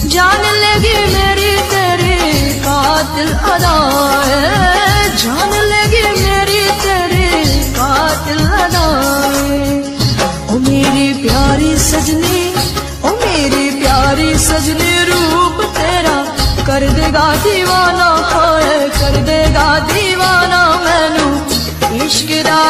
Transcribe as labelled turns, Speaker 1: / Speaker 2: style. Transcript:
Speaker 1: जान लेगी मेरी तेरी कातिल अदाएं, जान लेगी मेरी तेरी कातिल अदाएं। ओ मेरी प्यारी सजनी, ओ मेरी प्यारी सजनी, रूप तेरा कर देगा दीवाना, हाय कर देगा दीवाना मैनू इश्क दा